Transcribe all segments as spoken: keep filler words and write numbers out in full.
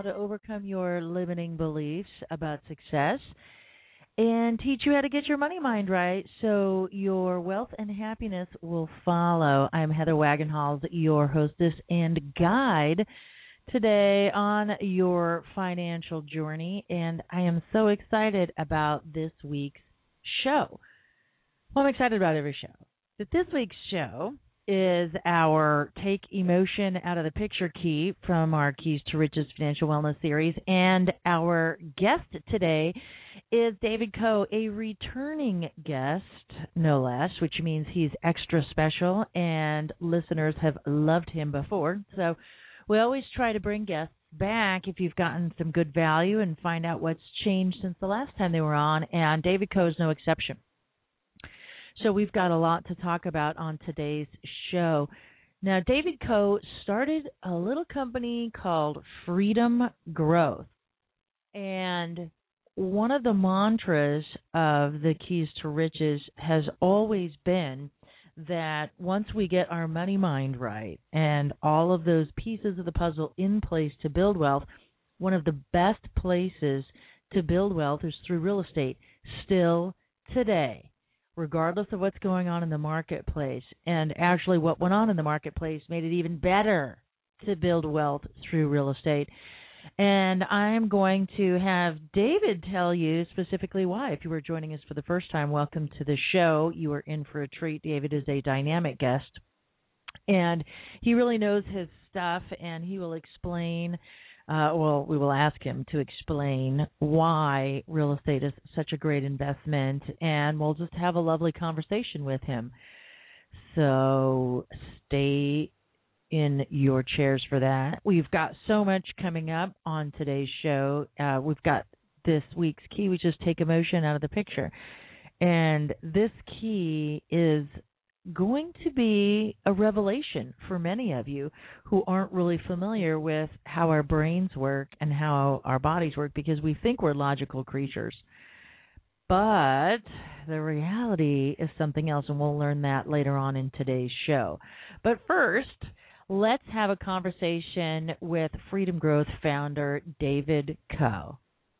how to overcome your limiting beliefs about success and teach you how to get your money mind right so your wealth and happiness will follow. I'm Heather Wagenhals, your hostess and guide today on your financial journey, and I am so excited about this week's show. Well, I'm excited about every show, but this week's show is our Take Emotion Out of the Picture key from our Keys to Riches Financial Wellness series. And our guest today is David Coe, a returning guest, no less, which means he's extra special, and listeners have loved him before. So we always try to bring guests back if you've gotten some good value and find out what's changed since the last time they were on, and David Coe is no exception. So we've got a lot to talk about on today's show. Now, David Coe started a little company called Freedom Growth. And one of the mantras of the Keys to Riches has always been that once we get our money mind right and all of those pieces of the puzzle in place to build wealth, one of the best places to build wealth is through real estate, still today, regardless of what's going on in the marketplace. And actually what went on in the marketplace made it even better to build wealth through real estate. And I'm going to have David tell you specifically why. If you were joining us for the first time, welcome to the show. You are in for a treat. David is a dynamic guest, and he really knows his stuff, and he will explain Uh, well, we will ask him to explain why real estate is such a great investment, and we'll just have a lovely conversation with him. So stay in your chairs for that. We've got so much coming up on today's show. Uh, we've got this week's key, which is take emotion out of the picture. And this key is going to be a revelation for many of you who aren't really familiar with how our brains work and how our bodies work, because we think we're logical creatures. But the reality is something else, and we'll learn that later on in today's show. But first, let's have a conversation with Freedom Growth founder David Coe.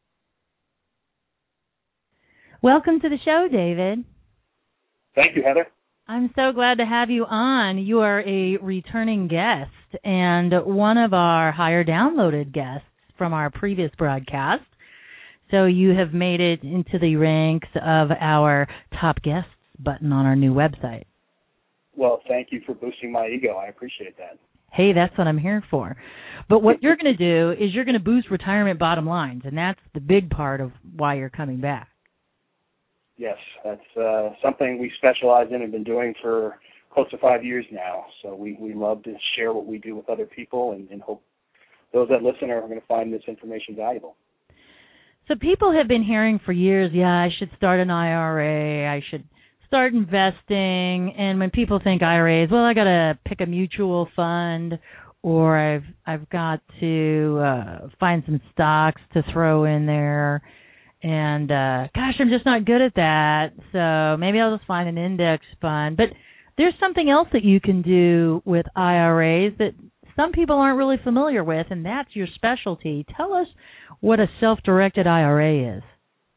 Welcome to the show, David. Thank you, Heather. I'm so glad to have you on. You are a returning guest and one of our higher downloaded guests from our previous broadcast. So you have made it into the ranks of our top guests button on our new website. Well, thank you for boosting my ego. I appreciate that. Hey, that's what I'm here for. But what you're going to do is you're going to boost retirement bottom lines, and that's the big part of why you're coming back. Yes, that's uh, something we specialize in and been doing for close to five years now. So we, we love to share what we do with other people, and, and hope those that listen are going to find this information valuable. So people have been hearing for years, yeah, I should start an I R A, I should start investing. And when people think I R As, well, I got to pick a mutual fund, or I've I've got to uh, find some stocks to throw in there. And, uh, gosh, I'm just not good at that, so maybe I'll just find an index fund. But there's something else that you can do with I R As that some people aren't really familiar with, and that's your specialty. Tell us what a self-directed I R A is.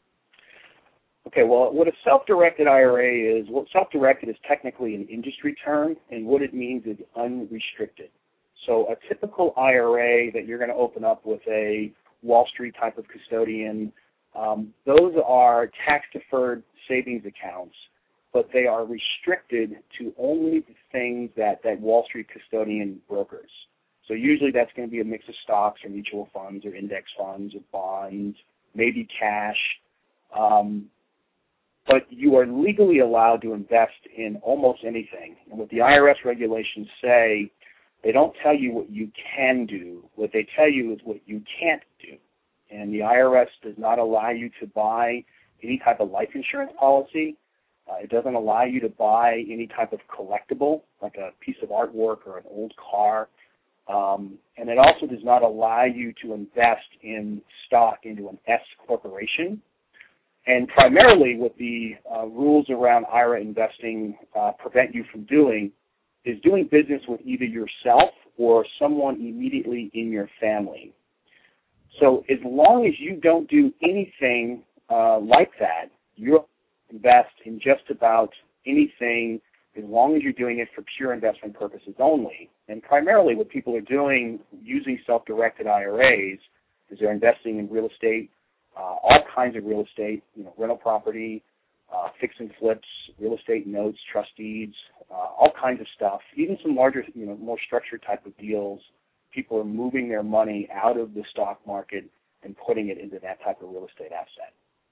Okay, well, what a self-directed I R A is, well, self-directed is technically an industry term, and what it means is unrestricted. So a typical I R A that you're going to open up with a Wall Street type of custodian, Um, those are tax-deferred savings accounts, but they are restricted to only the things that, that Wall Street custodian brokers. So usually that's going to be a mix of stocks or mutual funds or index funds or bonds, maybe cash. Um, but you are legally allowed to invest in almost anything. And what the I R S regulations say, they don't tell you what you can do. What they tell you is what you can't do. And the I R S does not allow you to buy any type of life insurance policy. Uh, it doesn't allow you to buy any type of collectible, like a piece of artwork or an old car. Um, and it also does not allow you to invest in stock into an S corporation. And primarily what the uh, rules around I R A investing uh, prevent you from doing is doing business with either yourself or someone immediately in your family. So as long as you don't do anything uh, like that, you'll invest in just about anything as long as you're doing it for pure investment purposes only. And primarily what people are doing using self-directed I R As is they're investing in real estate, uh, all kinds of real estate, you know, rental property, uh, fix and flips, real estate notes, trust deeds, uh, all kinds of stuff, even some larger, you know, more structured type of deals. People are moving their money out of the stock market and putting it into that type of real estate asset.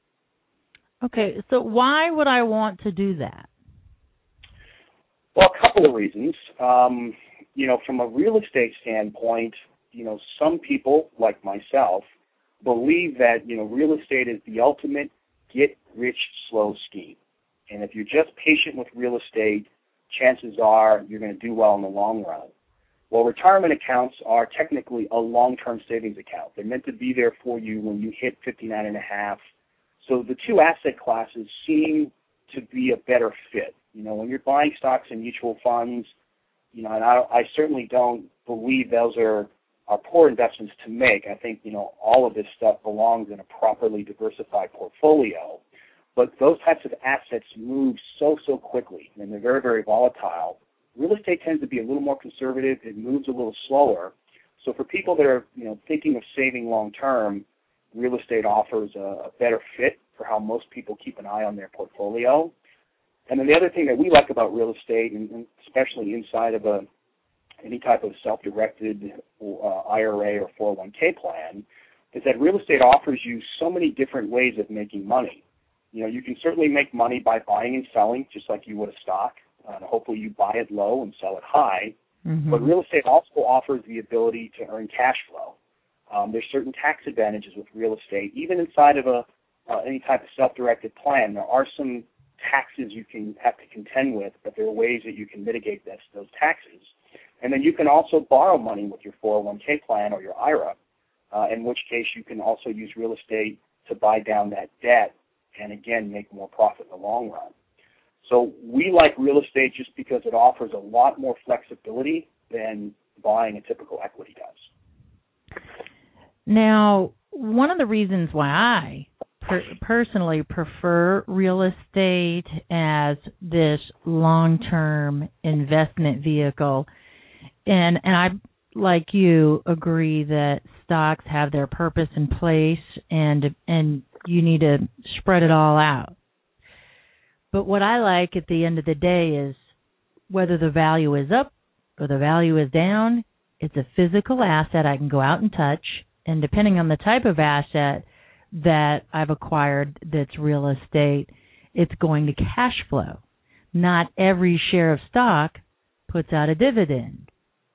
Okay, so why would I want to do that? Well, a couple of reasons. Um, you know, from a real estate standpoint, you know, some people, like myself, believe that, you know, real estate is the ultimate get-rich-slow scheme. And if you're just patient with real estate, chances are you're going to do well in the long run. Well, retirement accounts are technically a long-term savings account. They're meant to be there for you when you hit fifty-nine and a half. So the two asset classes seem to be a better fit. You know, when you're buying stocks and mutual funds, you know, and I, I certainly don't believe those are, are poor investments to make. I think, you know, all of this stuff belongs in a properly diversified portfolio. But those types of assets move so, so quickly, and they're very, very volatile. Real estate tends to be a little more conservative. It moves a little slower. So for people that are, you know, thinking of saving long term, real estate offers a, a better fit for how most people keep an eye on their portfolio. And then the other thing that we like about real estate, and especially inside of a any type of self-directed uh, I R A or four oh one k plan, is that real estate offers you so many different ways of making money. You know, you can certainly make money by buying and selling, just like you would a stock. Uh, hopefully you buy it low and sell it high. Mm-hmm. But real estate also offers the ability to earn cash flow. Um, there's certain tax advantages with real estate. Even inside of a uh, any type of self-directed plan, there are some taxes you can have to contend with, but there are ways that you can mitigate this, those taxes. And then you can also borrow money with your four oh one k plan or your I R A, uh, in which case you can also use real estate to buy down that debt and, again, make more profit in the long run. So we like real estate just because it offers a lot more flexibility than buying a typical equity does. Now, one of the reasons why I per- personally prefer real estate as this long-term investment vehicle, and and I, like you, agree that stocks have their purpose and place, and and you need to spread it all out. But what I like at the end of the day is whether the value is up or the value is down, it's a physical asset I can go out and touch. And depending on the type of asset that I've acquired that's real estate, it's going to cash flow. Not every share of stock puts out a dividend.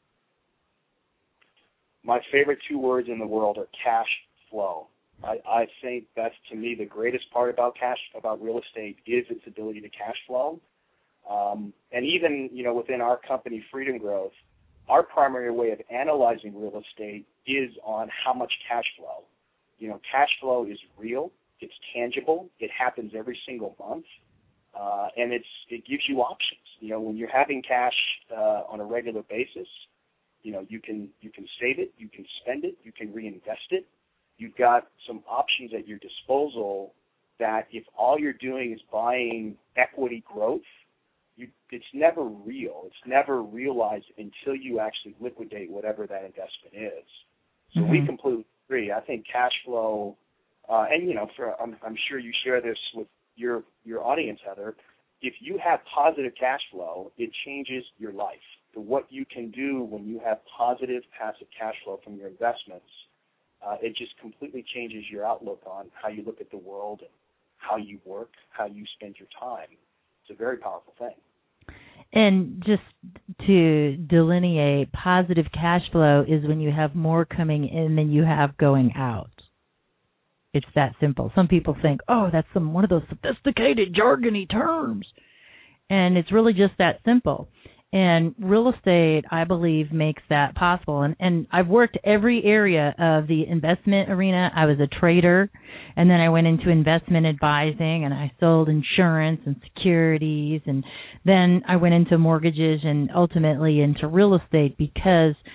My favorite two words in the world are cash flow. I, I think that's, to me, the greatest part about cash, about real estate is its ability to cash flow. Um, and even, you know, within our company, Freedom Growth, our primary way of analyzing real estate is on how much cash flow. You know, cash flow is real, it's tangible, it happens every single month, uh, and it's it gives you options. You know, when you're having cash uh, on a regular basis, you know, you can you can save it, you can spend it, you can reinvest it. You've got some options at your disposal that if all you're doing is buying equity growth, you, it's never real. It's never realized until you actually liquidate whatever that investment is. So mm-hmm. we completely agree. I think cash flow, uh, and, you know, for, I'm, I'm sure you share this with your, your audience, Heather, if you have positive cash flow, it changes your life. The, what you can do when you have positive passive cash flow from your investments, Uh, it just completely changes your outlook on how you look at the world and how you work, how you spend your time. It's a very powerful thing. And just to delineate, positive cash flow is when you have more coming in than you have going out. It's that simple. Some people think, oh, that's some one of those sophisticated, jargony terms. And it's really just that simple. And real estate, I believe, makes that possible. And, and I've worked every area of the investment arena. I was a trader, and then I went into investment advising, and I sold insurance and securities, and then I went into mortgages and ultimately into real estate because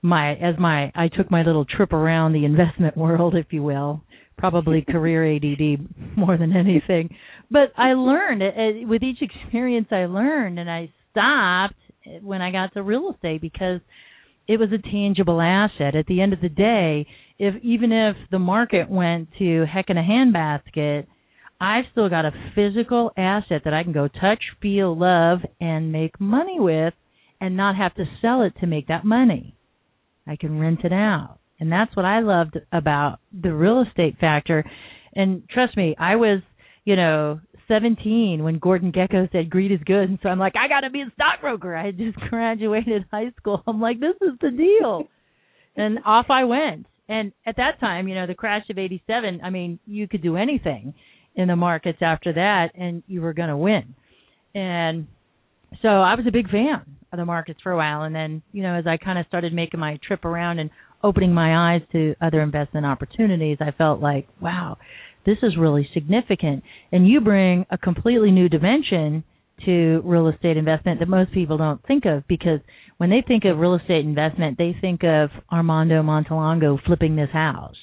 my as my I took my little trip around the investment world, if you will, probably career A D D more than anything. But I learned uh, with each experience I learned, and I stopped when I got to real estate because it was a tangible asset. At the end of the day, if even if the market went to heck in a handbasket, I've still got a physical asset that I can go touch, feel, love, and make money with and not have to sell it to make that money. I can rent it out. And that's what I loved about the real estate factor. And trust me, I was, you know, seventeen when Gordon Gekko said greed is good. And so I'm like, I got to be a stockbroker. I had just graduated high school. I'm like, this is the deal. And off I went. And at that time, you know, the crash of eighty-seven, I mean, you could do anything in the markets after that and you were going to win. And so I was a big fan of the markets for a while. And then, you know, as I kind of started making my trip around and opening my eyes to other investment opportunities, I felt like, wow, this is really significant. And you bring a completely new dimension to real estate investment that most people don't think of, because when they think of real estate investment, they think of Armando Montalongo flipping this house.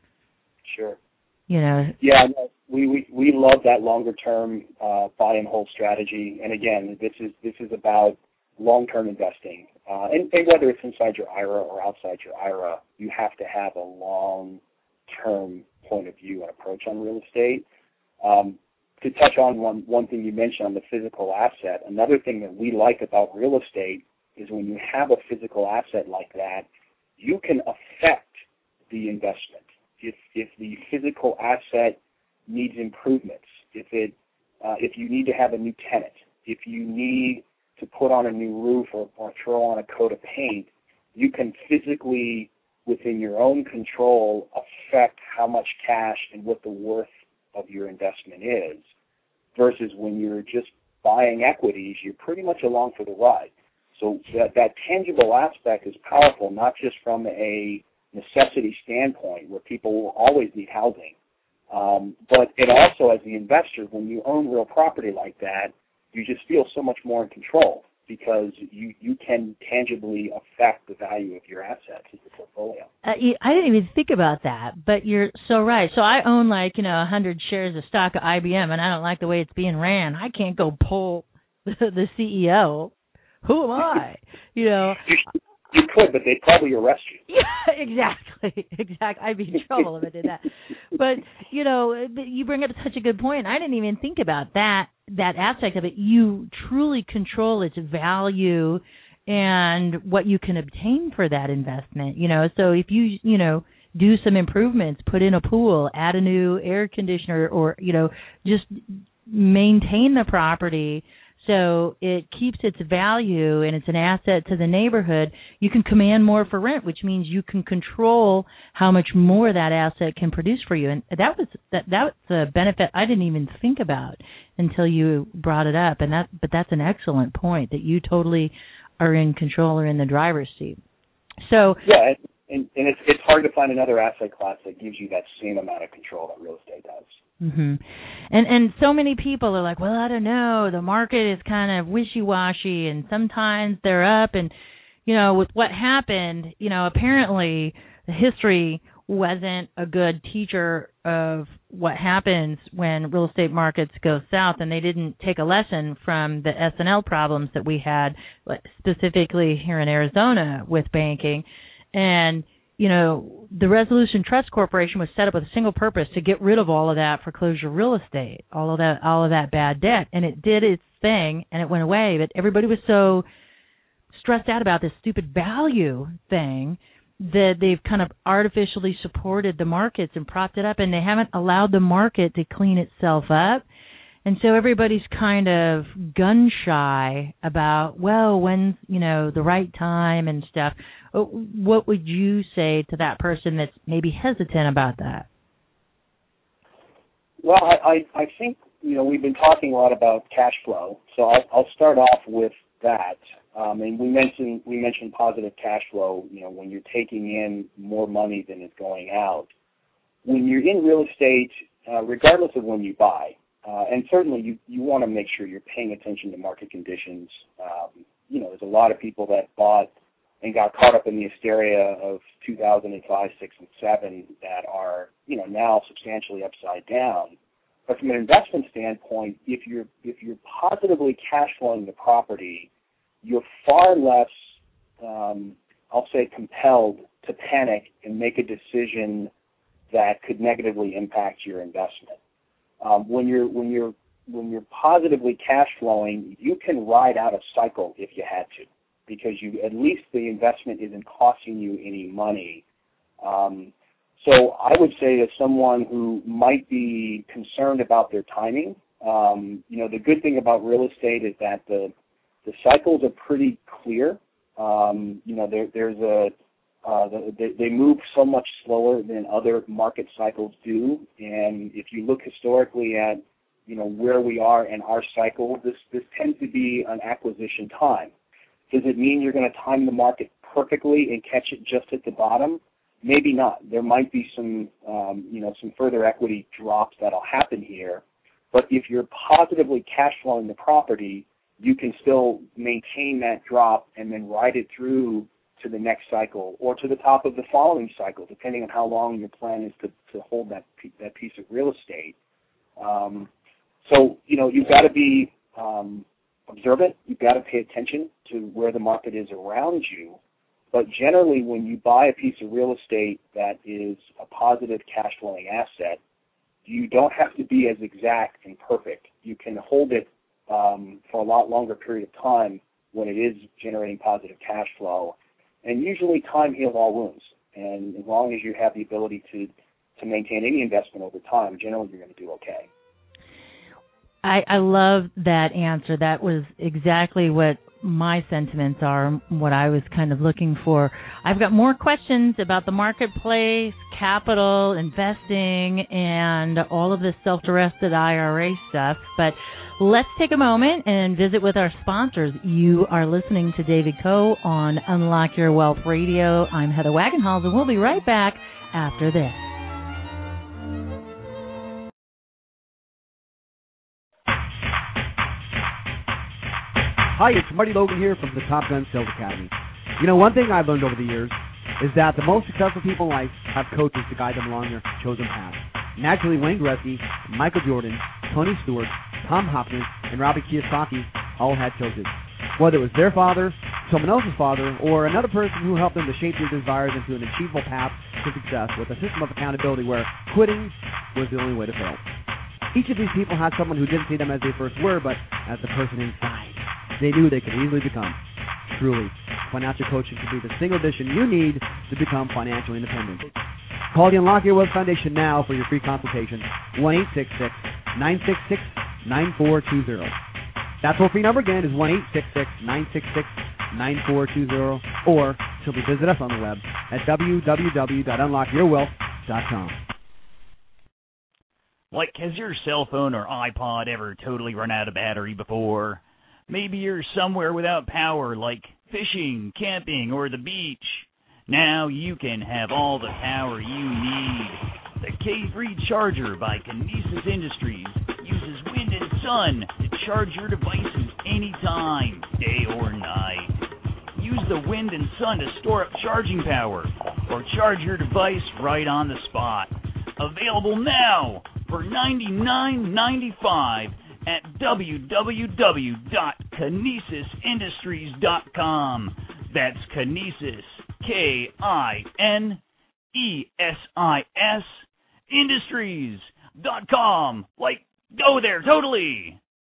Sure. You know. Yeah, no, we, we we love that longer term uh, buy and hold strategy. And again, this is this is about long term investing. Uh, and, and whether it's inside your I R A or outside your I R A, you have to have a long term point of view and approach on real estate. Um, to touch on one, one thing you mentioned on the physical asset, another thing that we like about real estate is when you have a physical asset like that, you can affect the investment. If if the physical asset needs improvements, if it uh, if you need to have a new tenant, if you need to put on a new roof or, or throw on a coat of paint, you can physically, within your own control, affect how much cash and what the worth of your investment is, versus when you're just buying equities, you're pretty much along for the ride. So that, that tangible aspect is powerful, not just from a necessity standpoint where people will always need housing, um, but it also, as the investor, when you own real property like that, you just feel so much more in control because you, you can tangibly affect the value of your assets in your portfolio. Uh, I didn't even think about that, but you're so right. So I own like, you know, one hundred shares of stock of I B M, and I don't like the way it's being ran. I can't go pull the, the C E O. Who am I? You know. You could, but they'd probably arrest you. Yeah, exactly, exactly. I'd be in trouble if I did that. But, you know, you bring up such a good point. I didn't even think about that, that aspect of it. You truly control its value and what you can obtain for that investment, you know. So if you, you know, do some improvements, put in a pool, add a new air conditioner, or, you know, just maintain the property so it keeps its value and it's an asset to the neighborhood, you can command more for rent, which means you can control how much more that asset can produce for you. And that was that that's a benefit I didn't even think about until you brought it up. And that but that's an excellent point, that you totally are in control or in the driver's seat. So yeah, and, and it's it's hard to find another asset class that gives you that same amount of control that real estate does. Mm-hmm. And and so many people are like, well, I don't know, the market is kind of wishy-washy, and sometimes they're up, and you know, with what happened, you know, apparently the history wasn't a good teacher of what happens when real estate markets go south, and they didn't take a lesson from the S and L problems that we had, specifically here in Arizona with banking. And you know, the Resolution Trust Corporation was set up with a single purpose, to get rid of all of that foreclosure real estate, all of that, all of that bad debt, and it did its thing, and it went away. But everybody was so stressed out about this stupid value thing that they've kind of artificially supported the markets and propped it up, and they haven't allowed the market to clean itself up. And so everybody's kind of gun shy about, well, when's, you know, the right time and stuff. What would you say to that person that's maybe hesitant about that? Well, I, I, I think, you know, we've been talking a lot about cash flow, so I'll, I'll start off with that. Um, and we mentioned we mentioned positive cash flow, you know, when you're taking in more money than is going out. When you're in real estate, uh, regardless of when you buy, Uh, and certainly you, you want to make sure you're paying attention to market conditions. Um, you know, there's a lot of people that bought and got caught up in the hysteria of two thousand five, six, and seven that are, you know, now substantially upside down. But from an investment standpoint, if you're if you're positively cash flowing the property, you're far less, um, I'll say, compelled to panic and make a decision that could negatively impact your investment. Um, when you're when you're when you're positively cash flowing, you can ride out a cycle if you had to, because you at least the investment isn't costing you any money. Um, so I would say as someone who might be concerned about their timing, um, you know, the good thing about real estate is that the the cycles are pretty clear. Um, you know, there, there's a uh, they, they move so much slower than other market cycles do, and if you look historically at you know where we are in our cycle, this this tends to be an acquisition time. Does it mean you're going to time the market perfectly and catch it just at the bottom? Maybe not. There might be some, um, you know, some further equity drops that'll happen here. But if you're positively cash flowing the property, you can still maintain that drop and then ride it through to the next cycle or to the top of the following cycle, depending on how long your plan is to, to hold that that piece of real estate. Um, so, you know, you've got to be um, observant. You've got to pay attention to where the market is around you. But generally, when you buy a piece of real estate that is a positive cash flowing asset, you don't have to be as exact and perfect. You can hold it um, for a lot longer period of time when it is generating positive cash flow. And usually time heals all wounds. And as long as you have the ability to, to maintain any investment over time, generally you're going to do okay. I, I love that answer. That was exactly what my sentiments are, what I was kind of looking for. I've got more questions about the marketplace, capital, investing, and all of this self-directed I R A stuff. But let's take a moment and visit with our sponsors. You are listening to David Coe on Unlock Your Wealth Radio. I'm Heather Wagenhals, and we'll be right back after this. Hi, it's Marty Logan here from the Top Gun Sales Academy. You know, one thing I've learned over the years is that the most successful people in life have coaches to guide them along their chosen path. Naturally, Wayne Gretzky, Michael Jordan, Tony Stewart, Tom Hopkins, and Robert Kiyosaki all had coaches. Whether it was their father, someone else's father, or another person who helped them to shape their desires into an achievable path to success with a system of accountability where quitting was the only way to fail. Each of these people had someone who didn't see them as they first were, but as the person inside they knew they could easily become. Truly, financial coaching can be the single addition you need to become financially independent. Call the Unlock Your Wealth Foundation now for your free consultation, one eight six six, nine six six, nine four two zero. That toll-free number again is one eight six six, nine six six, nine four two zero, or simply visit us on the web at w w w dot unlock your wealth dot com. Like, has your cell phone or iPod ever totally run out of battery before? Maybe you're somewhere without power, like fishing, camping, or the beach. Now you can have all the power you need. The K three Charger by Kinesis Industries uses wind and sun to charge your devices anytime, day or night. Use the wind and sun to store up charging power, or charge your device right on the spot. Available now for ninety-nine ninety-five at w w w dot kinesis industries dot com. That's Kinesis, K I N E S I S, industries dot com. Like, go there, totally.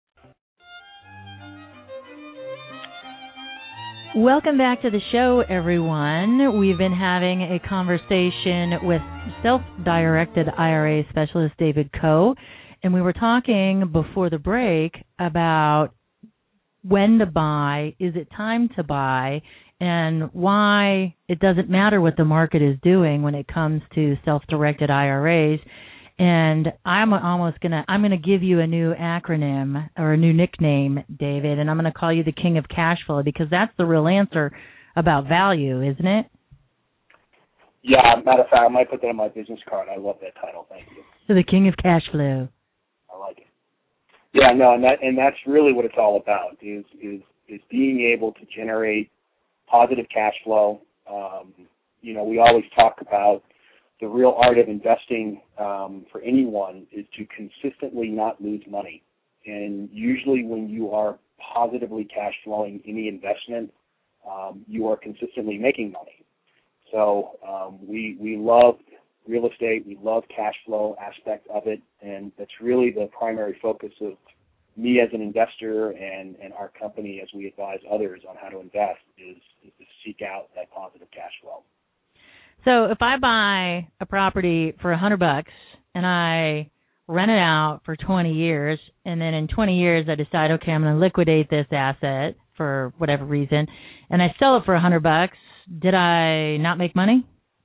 Welcome back to the show, everyone. We've been having a conversation with self-directed I R A specialist David Coe. And we were talking before the break about when to buy, is it time to buy, and why it doesn't matter what the market is doing when it comes to self-directed I R As. And I'm almost gonna I'm gonna give you a new acronym or a new nickname, David, and I'm gonna call you the King of Cash Flow, because that's the real answer about value, isn't it? Yeah, matter of fact, I might put that on my business card. I love that title. Thank you. So the King of Cash Flow. I like it. Yeah, no, and that and that's really what it's all about is is is being able to generate positive cash flow. Um, you know, we always talk about the real art of investing um, for anyone is to consistently not lose money. And usually when you are positively cash flowing any investment, um, you are consistently making money. So um, we we love real estate. We love cash flow aspect of it, and that's really the primary focus of me as an investor and, and our company as we advise others on how to invest is, is to seek out that positive cash flow. So if I buy a property for a hundred bucks and I rent it out for twenty years, and then in twenty years I decide, okay, I'm going to liquidate this asset for whatever reason, and I sell it for a hundred bucks, did I not make money?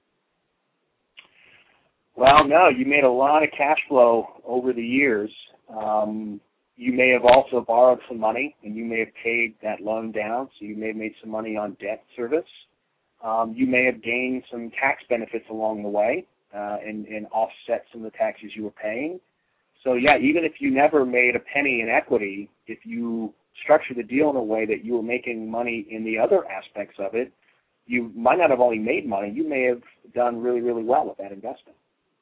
Well, no, you made a lot of cash flow over the years. Um, you may have also borrowed some money, and you may have paid that loan down, so you may have made some money on debt service. Um, you may have gained some tax benefits along the way uh, and, and offset some of the taxes you were paying. So, yeah, even if you never made a penny in equity, if you structured the deal in a way that you were making money in the other aspects of it, you might not have only made money, you may have done really, really well with that investment.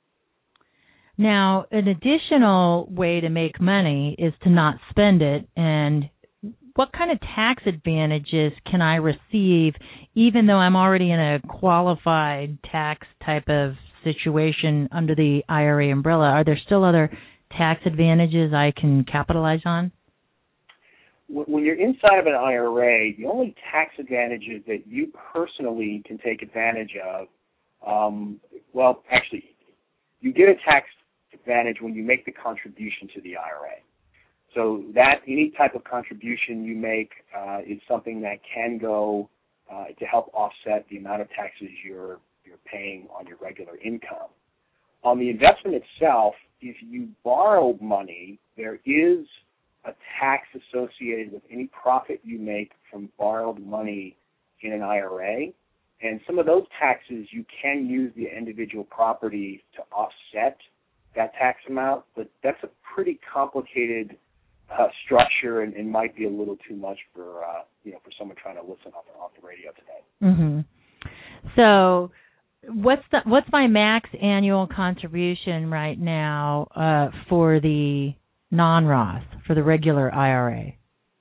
Now, an additional way to make money is to not spend it, and what kind of tax advantages can I receive even though I'm already in a qualified tax type of situation under the I R A umbrella? Are there still other tax advantages I can capitalize on? When you're inside of an I R A, the only tax advantages that you personally can take advantage of, um, well, actually, you get a tax advantage when you make the contribution to the I R A. So that any type of contribution you make uh, is something that can go uh, to help offset the amount of taxes you're you're paying on your regular income. On the investment itself, if you borrow money, there is a tax associated with any profit you make from borrowed money in an I R A. And some of those taxes you can use the individual property to offset that tax amount, but that's a pretty complicated uh, structure and, and might be a little too much for uh, you know for someone trying to listen off the, off the radio today. Mm-hmm. So, what's the what's my max annual contribution right now uh, for the non-Roth, for the regular I R A?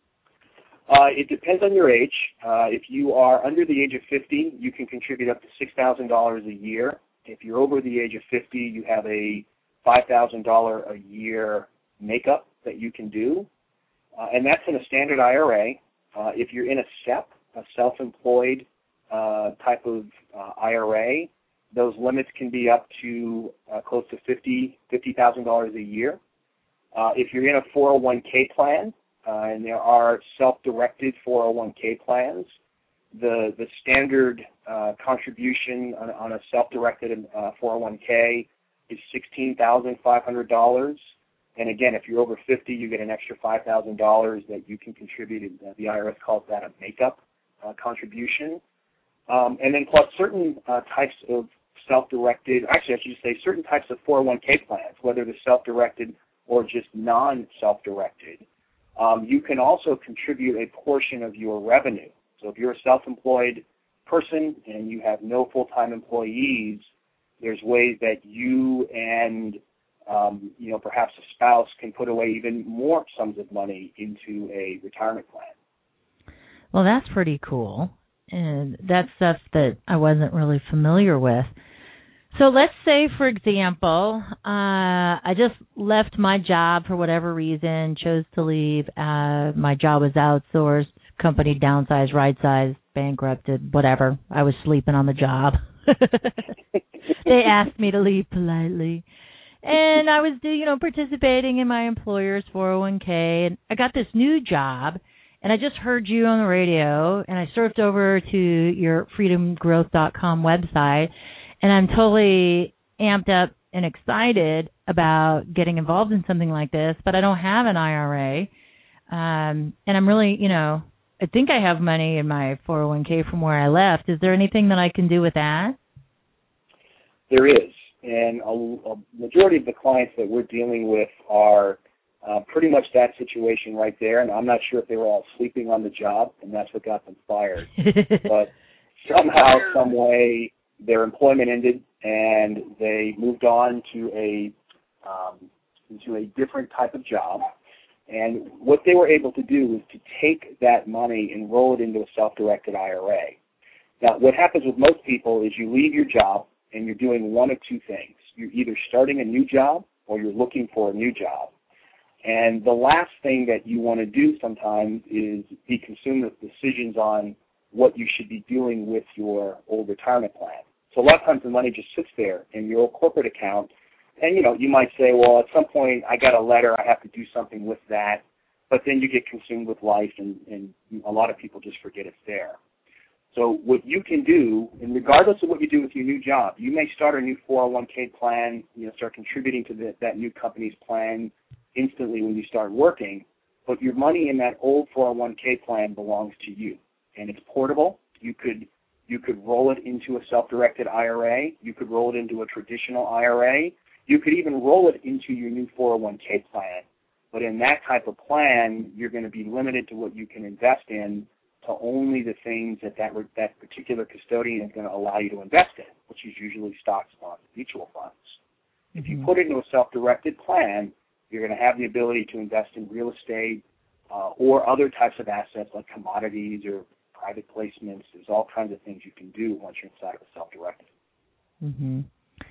Uh, it depends on your age. Uh, if you are under the age of fifty, you can contribute up to six thousand dollars a year. If you're over the age of fifty, you have a five thousand dollars a year makeup that you can do, uh, and that's in a standard I R A. Uh, if you're in a S E P, a self-employed uh, type of uh, I R A, those limits can be up to uh, close to fifty thousand dollars a year. Uh, if you're in a four oh one k plan, uh, and there are self-directed four oh one k plans, the the standard uh, contribution on, on a self-directed uh, four oh one k is sixteen thousand five hundred dollars. And again, if you're over fifty, you get an extra five thousand dollars that you can contribute. The I R S calls that a makeup uh, contribution. Um, and then plus certain uh, types of self-directed, actually I should say certain types of four oh one k plans, whether they're self-directed or just non-self-directed, um, you can also contribute a portion of your revenue. So if you're a self-employed person and you have no full-time employees, there's ways that you and um, you know perhaps a spouse can put away even more sums of money into a retirement plan. Well, that's pretty cool, and that's stuff that I wasn't really familiar with. So let's say, for example, uh, I just left my job for whatever reason, chose to leave. Uh, my job was outsourced, company downsized, right-sized, bankrupted, whatever. I was sleeping on the job. They asked me to leave politely. And I was, you know, participating in my employer's four oh one k. And I got this new job, and I just heard you on the radio, and I surfed over to your freedom growth dot com website, and I'm totally amped up and excited about getting involved in something like this, but I don't have an I R A. Um, and I'm really, you know, I think I have money in my four oh one k from where I left. Is there anything that I can do with that? There is. And a, a majority of the clients that we're dealing with are Uh, pretty much that situation right there, and I'm not sure if they were all sleeping on the job, and that's what got them fired. But somehow, some way, their employment ended, and they moved on to a um, into a different type of job. And what they were able to do was to take that money and roll it into a self-directed I R A. Now, what happens with most people is you leave your job, and you're doing one of two things. You're either starting a new job, or you're looking for a new job. And the last thing that you want to do sometimes is be consumed with decisions on what you should be doing with your old retirement plan. So a lot of times the money just sits there in your old corporate account, and, you know, you might say, well, at some point I got a letter, I have to do something with that, but then you get consumed with life, and, and a lot of people just forget it's there. So what you can do, and regardless of what you do with your new job, you may start a new four oh one k plan, you know, start contributing to the, that new company's plan instantly when you start working, but your money in that old four oh one k plan belongs to you, and it's portable. You could you could roll it into a self-directed I R A. You could roll it into a traditional I R A. You could even roll it into your new four oh one k plan. But in that type of plan, you're going to be limited to what you can invest in, to only the things that that, that particular custodian is going to allow you to invest in, which is usually stocks, bonds, mutual funds. Mm-hmm. If you put it into a self-directed plan, you're going to have the ability to invest in real estate uh, or other types of assets like commodities or private placements. There's all kinds of things you can do once you're inside of a self-directed. Mm-hmm.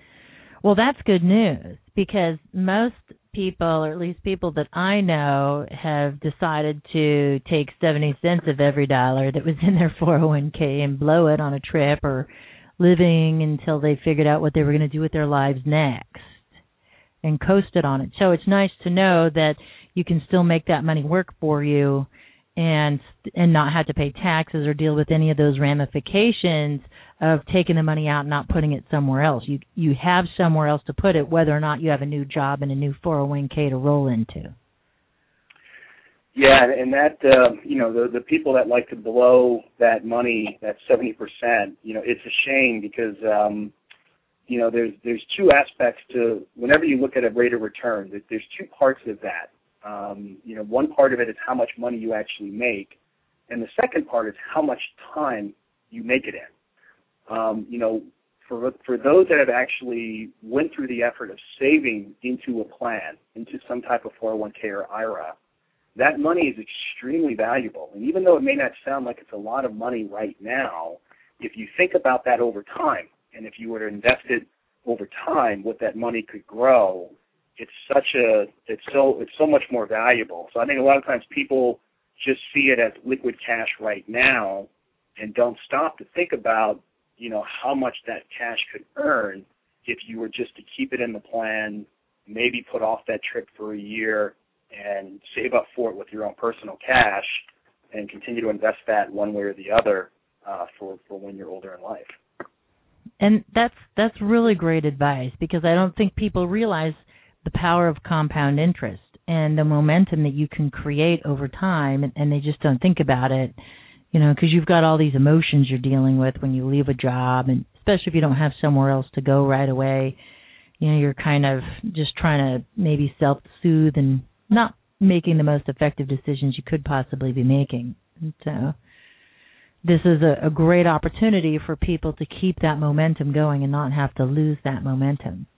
Well, that's good news, because most people, or at least people that I know, have decided to take seventy cents of every dollar that was in their four oh one k and blow it on a trip or living until they figured out what they were going to do with their lives next, and coasted on it. So it's nice to know that you can still make that money work for you and and not have to pay taxes or deal with any of those ramifications of taking the money out and not putting it somewhere else. You you have somewhere else to put it, whether or not you have a new job and a new four oh one k to roll into. Yeah, and that, uh, you know, the, the people that like to blow that money, that seventy percent, you know, it's a shame because, um, you know, there's there's two aspects to, whenever you look at a rate of return, there's two parts of that. Um, you know, one part of it is how much money you actually make, and the second part is how much time you make it in. Um, you know, for for those that have actually went through the effort of saving into a plan, into some type of four oh one k or I R A, that money is extremely valuable. And even though it may not sound like it's a lot of money right now, if you think about that over time, and if you were to invest it over time, what that money could grow, it's such a, it's so, it's so much more valuable. So I think a lot of times people just see it as liquid cash right now and don't stop to think about, you know, how much that cash could earn if you were just to keep it in the plan, maybe put off that trip for a year and save up for it with your own personal cash and continue to invest that one way or the other uh, for, for when you're older in life. And that's that's really great advice, because I don't think people realize the power of compound interest and the momentum that you can create over time, and, and they just don't think about it, you know, because you've got all these emotions you're dealing with when you leave a job, and especially if you don't have somewhere else to go right away, you know, you're kind of just trying to maybe self-soothe and not making the most effective decisions you could possibly be making. And so this is a, a great opportunity for people to keep that momentum going and not have to lose that momentum.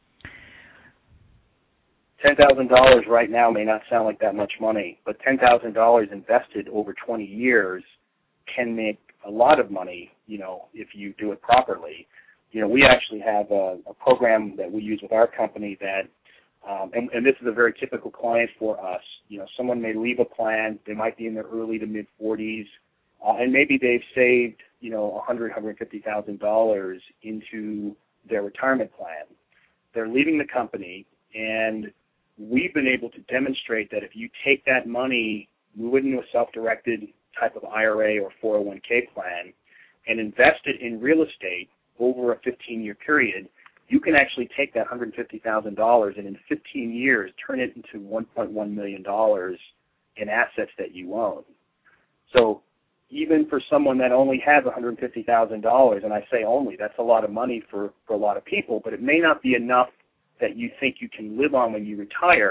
ten thousand dollars right now may not sound like that much money, but ten thousand dollars invested over twenty years can make a lot of money, you know, if you do it properly. You know, we actually have a, a program that we use with our company that, um, and, and this is a very typical client for us. You know, someone may leave a plan, they might be in their early to mid-forties, uh, and maybe they've saved, you know, one hundred thousand dollars, one hundred fifty thousand dollars into their retirement plan. They're leaving the company, and we've been able to demonstrate that if you take that money, move it into a self-directed type of I R A or four oh one k plan, and invest it in real estate over a fifteen-year period, you can actually take that one hundred fifty thousand dollars and in fifteen years turn it into one point one million dollars in assets that you own. So even for someone that only has one hundred fifty thousand dollars, and I say only, that's a lot of money for, for a lot of people, but it may not be enough that you think you can live on when you retire.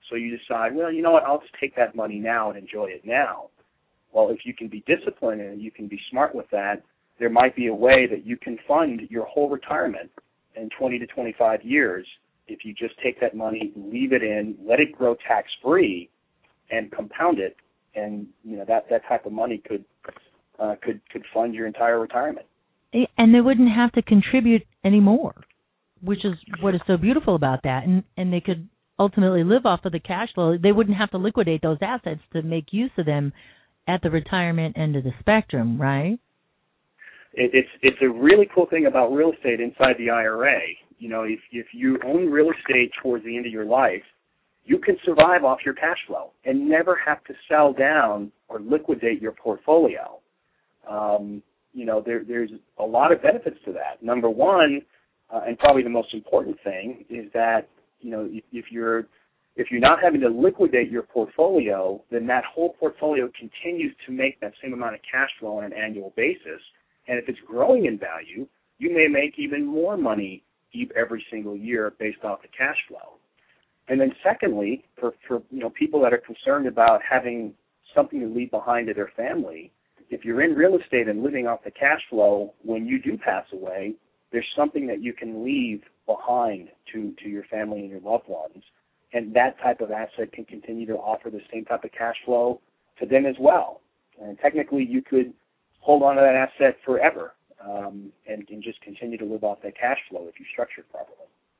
So you decide, well, you know what, I'll just take that money now and enjoy it now. Well, if you can be disciplined and you can be smart with that, there might be a way that you can fund your whole retirement in twenty to twenty-five years if you just take that money, leave it in, let it grow tax-free, and compound it. And, you know, that, that type of money could uh, could could fund your entire retirement. And they wouldn't have to contribute anymore, which is what is so beautiful about that. And and they could ultimately live off of the cash flow. They wouldn't have to liquidate those assets to make use of them at the retirement end of the spectrum, right? It, it's it's a really cool thing about real estate inside the I R A. You know, if if you own real estate towards the end of your life, you can survive off your cash flow and never have to sell down or liquidate your portfolio. Um, you know, there, there's a lot of benefits to that. Number one, uh, and probably the most important thing, is that, you know, if, if you're if you're not having to liquidate your portfolio, then that whole portfolio continues to make that same amount of cash flow on an annual basis. And if it's growing in value, you may make even more money every single year based off the cash flow. And then secondly, for, for you know people that are concerned about having something to leave behind to their family, if you're in real estate and living off the cash flow, when you do pass away, there's something that you can leave behind to, to your family and your loved ones. And that type of asset can continue to offer the same type of cash flow to them as well. And technically, you could hold on to that asset forever um, and, and just continue to live off that cash flow if you structure it properly.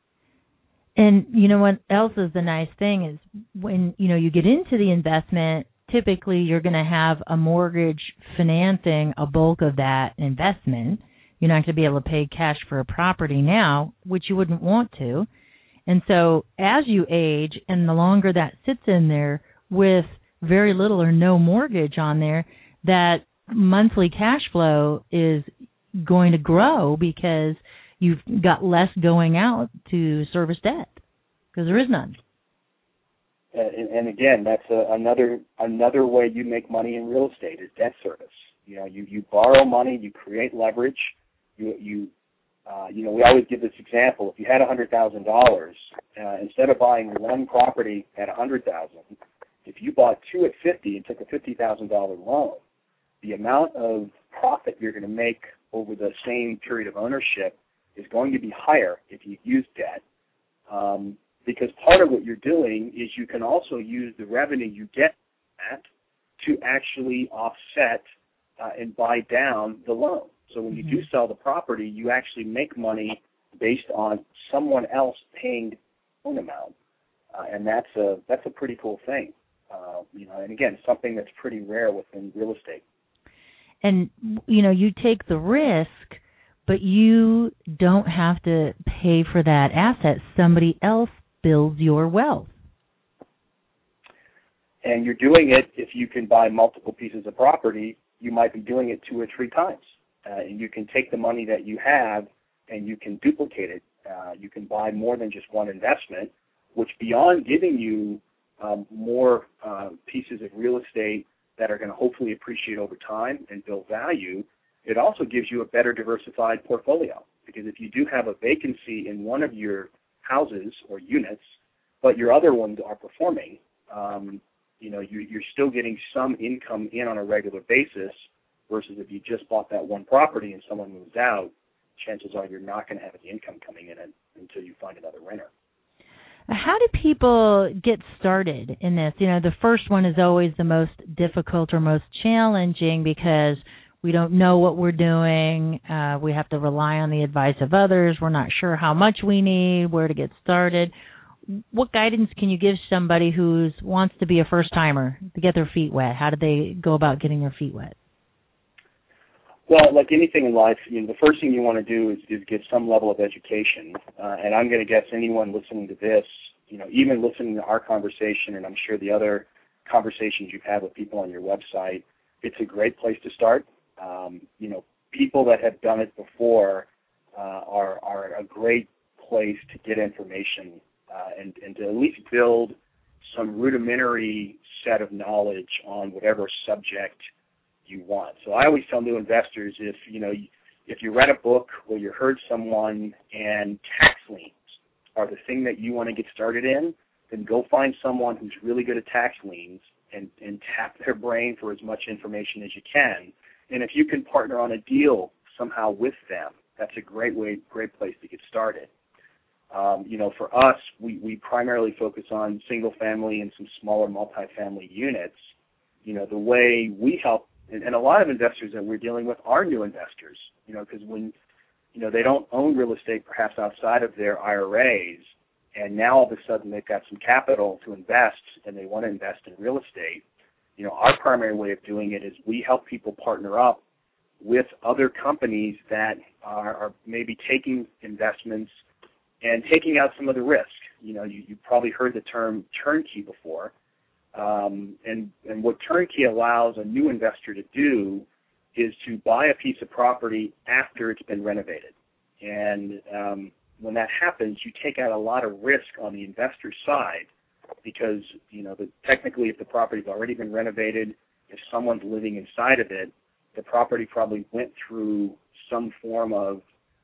And you know what else is the nice thing is when, you know, you get into the investment, typically you're going to have a mortgage financing a bulk of that investment. You're not going to be able to pay cash for a property now, which you wouldn't want to. And so as you age and the longer that sits in there with very little or no mortgage on there, that monthly cash flow is going to grow because you've got less going out to service debt because there is none. And, and again, that's a, another another way you make money in real estate is debt service. You know, you, you borrow money, you create leverage. You you uh, you know, we always give this example. If you had a hundred thousand dollars, uh, instead of buying one property at a hundred thousand, if you bought two at fifty and took a fifty thousand dollar loan, the amount of profit you're going to make over the same period of ownership is going to be higher if you use debt, um, because part of what you're doing is you can also use the revenue you get at to actually offset uh, and buy down the loan. So when you do sell the property, you actually make money based on someone else paying the loan amount, uh, and that's a that's a pretty cool thing. Uh, you know, and again, something that's pretty rare within real estate. And you know, you take the risk, but you don't have to pay for that asset. Somebody else builds your wealth. And you're doing it, if you can buy multiple pieces of property, you might be doing it two or three times. Uh, and you can take the money that you have and you can duplicate it. Uh, you can buy more than just one investment, which beyond giving you um, more uh, pieces of real estate that are going to hopefully appreciate over time and build value, it also gives you a better diversified portfolio. Because if you do have a vacancy in one of your houses or units, but your other ones are performing, um, you know, you, you're still getting some income in on a regular basis, versus if you just bought that one property and someone moves out, chances are you're not going to have any income coming in until you find another renter. How do people get started in this? You know, the first one is always the most difficult or most challenging because we don't know what we're doing. Uh, we have to rely on the advice of others. We're not sure how much we need, where to get started. What guidance can you give somebody who wants to be a first-timer, to get their feet wet? How do they go about getting their feet wet? Well, like anything in life, you know, the first thing you want to do is, is get some level of education. Uh, and I'm going to guess anyone listening to this, you know, even listening to our conversation, and I'm sure the other conversations you've had with people on your website, it's a great place to start. Um, you know, people that have done it before uh, are, are a great place to get information uh, and, and to at least build some rudimentary set of knowledge on whatever subject you want. So I always tell new investors, if you know, if you read a book or you heard someone and tax liens are the thing that you want to get started in, then go find someone who's really good at tax liens and, and tap their brain for as much information as you can. And if you can partner on a deal somehow with them, that's a great way, great place to get started. Um, you know, for us, we, we primarily focus on single-family and some smaller multifamily units. You know, the way we help, and, and a lot of investors that we're dealing with are new investors, you know, because when, you know, they don't own real estate perhaps outside of their I R As, and now all of a sudden they've got some capital to invest and they want to invest in real estate. You know, our primary way of doing it is we help people partner up with other companies that are, are maybe taking investments and taking out some of the risk. You know, you, you've probably heard the term turnkey before. Um, and, and what turnkey allows a new investor to do is to buy a piece of property after it's been renovated. And um, when that happens, you take out a lot of risk on the investor's side because, you know, the, technically if the property's already been renovated, if someone's living inside of it, the property probably went through some form of,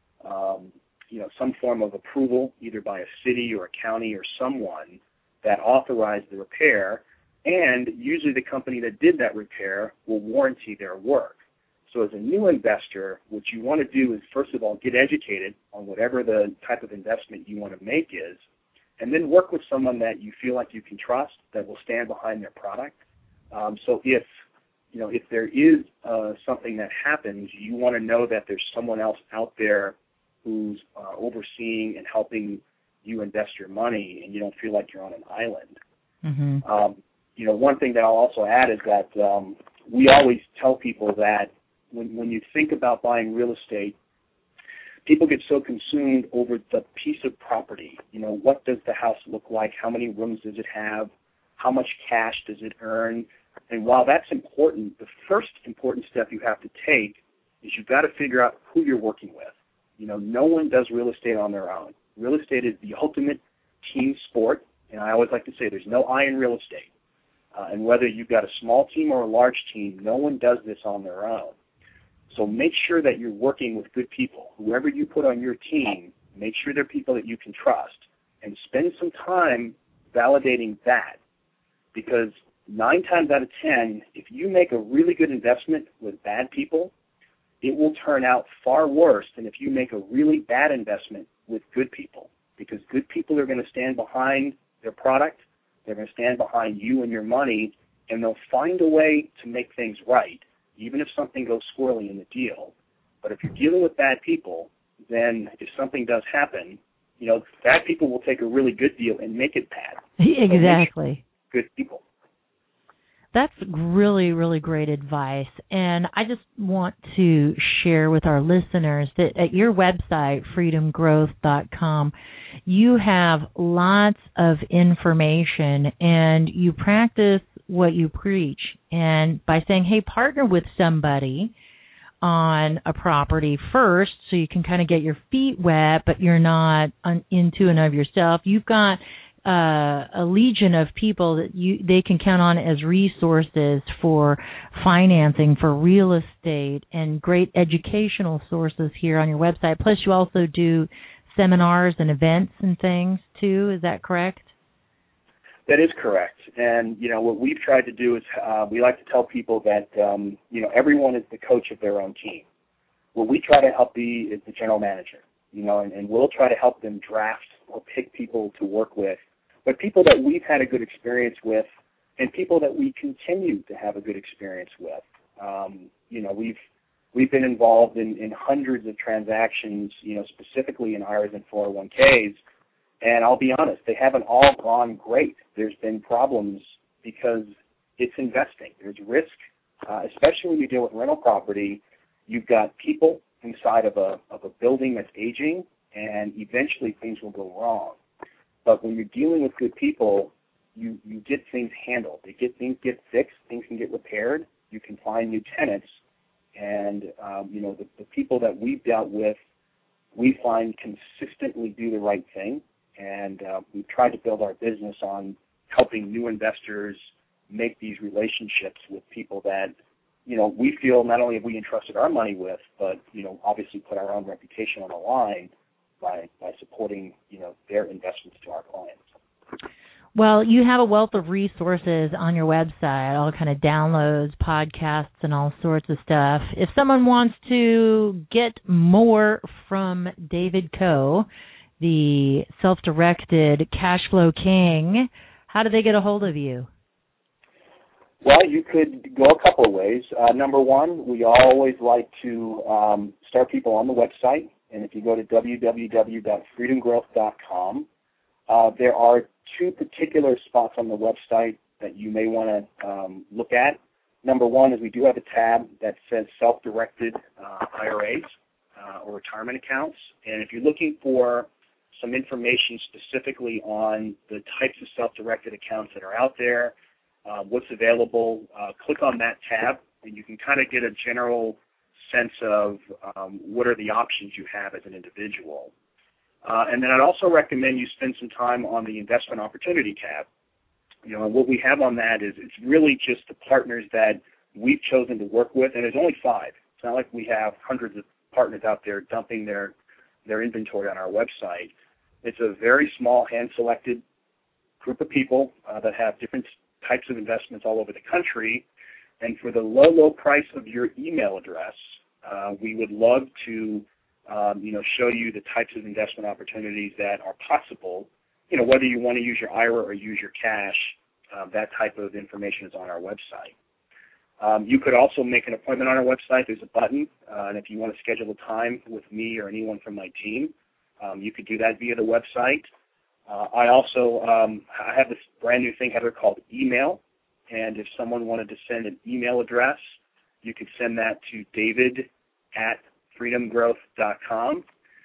um, you know, some form of approval, either by a city or a county or someone that authorized the repair, and usually the company that did that repair will warranty their work. So as a new investor, what you want to do is, first of all, get educated on whatever the type of investment you want to make is, and then work with someone that you feel like you can trust, that will stand behind their product. Um, so if, you know, if there is uh, something that happens, you want to know that there's someone else out there who's uh, overseeing and helping you invest your money, and you don't feel like you're on an island. Mm-hmm. Um, you know, one thing that I'll also add is that um, we always tell people that when, when you think about buying real estate, people get so consumed over the piece of property. You know, what does the house look like? How many rooms does it have? How much cash does it earn? And while that's important, the first important step you have to take is you've got to figure out who you're working with. You know, no one does real estate on their own. Real estate is the ultimate team sport, and I always like to say there's no I in real estate. Uh, and whether you've got a small team or a large team, no one does this on their own. So make sure that you're working with good people. Whoever you put on your team, make sure they're people that you can trust, and spend some time validating that. Because nine times out of ten, if you make a really good investment with bad people, it will turn out far worse than if you make a really bad investment with good people, because good people are going to stand behind their product, they're going to stand behind you and your money, and they'll find a way to make things right, even if something goes squirrely in the deal. But if you're dealing with bad people, then if something does happen, you know, bad people will take a really good deal and make it bad. Exactly. So good people. That's really, really great advice. And I just want to share with our listeners that at your website, freedom growth dot com, you have lots of information and you practice what you preach. And by saying, hey, partner with somebody on a property first so you can kind of get your feet wet, but you're not un- into and of yourself. You've got Uh, a legion of people that you they can count on as resources for financing, for real estate, and great educational sources here on your website. Plus, you also do seminars and events and things, too. Is that correct? That is correct. And, you know, what we've tried to do is uh, we like to tell people that, um, you know, everyone is the coach of their own team. What we try to help be is the general manager, you know, and, and we'll try to help them draft or pick people to work with, but people that we've had a good experience with and people that we continue to have a good experience with. Um, you know, we've we've been involved in, in hundreds of transactions, you know, specifically in I R As and four oh one Ks, and I'll be honest, they haven't all gone great. There's been problems because it's investing. There's risk, uh, especially when you deal with rental property. You've got people inside of a of a building that's aging, and eventually things will go wrong. But when you're dealing with good people, you, you get things handled. They get things get fixed, things can get repaired. You can find new tenants, and um, you know the, the people that we've dealt with, we find consistently do the right thing, and uh, we've tried to build our business on helping new investors make these relationships with people that, you know, we feel not only have we entrusted our money with, but, you know, obviously put our own reputation on the line by, by supporting, you know, their investments to our clients. Well, you have a wealth of resources on your website, all kind of downloads, podcasts, and all sorts of stuff. If someone wants to get more from David Coe, the self-directed cash flow king, how do they get a hold of you? Well, you could go a couple of ways. Uh, number one, we always like to um, start people on the website. And if you go to w w w dot freedom growth dot com, uh, there are two particular spots on the website that you may want to um, look at. Number one is we do have a tab that says self-directed uh, I R As uh, or retirement accounts. And if you're looking for some information specifically on the types of self-directed accounts that are out there, uh, what's available, uh, click on that tab, and you can kind of get a general sense of um, what are the options you have as an individual. Uh, and then I'd also recommend you spend some time on the investment opportunity tab. You know, and what we have on that is it's really just the partners that we've chosen to work with, and there's only five. It's not like we have hundreds of partners out there dumping their, their inventory on our website. It's a very small, hand-selected group of people uh, that have different types of investments all over the country. And for the low, low price of your email address, uh, we would love to, um, you know, show you the types of investment opportunities that are possible. You know, whether you want to use your I R A or use your cash, uh, that type of information is on our website. Um, you could also make an appointment on our website. There's a button, uh, and if you want to schedule a time with me or anyone from my team, um, you could do that via the website. Uh, I also um, I have this brand new thing, Heather, called email. And if someone wanted to send an email address, you could send that to david at freedom growth dot com.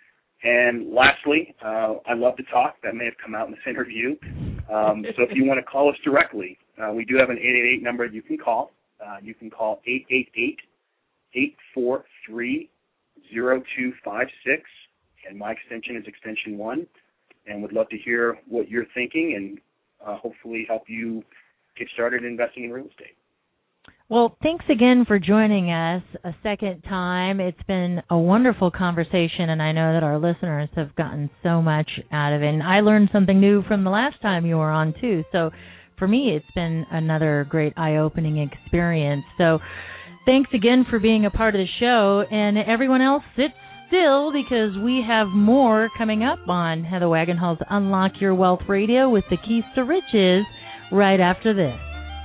And lastly, uh, I love to talk. That may have come out in this interview. Um, so if you want to call us directly, uh, we do have an eight eight eight number you can call. Uh, you can call eight eight eight, eight four three, zero two five six, and my extension is extension one. And would love to hear what you're thinking and uh, hopefully help you get started investing in real estate. Well, thanks again for joining us a second time. It's been a wonderful conversation, and I know that our listeners have gotten so much out of it. And I learned something new from the last time you were on, too. So for me, it's been another great eye-opening experience. So thanks again for being a part of the show. And everyone else, sit still because we have more coming up on Heather Wagenhals' Unlock Your Wealth Radio with the Keys to Riches right after this.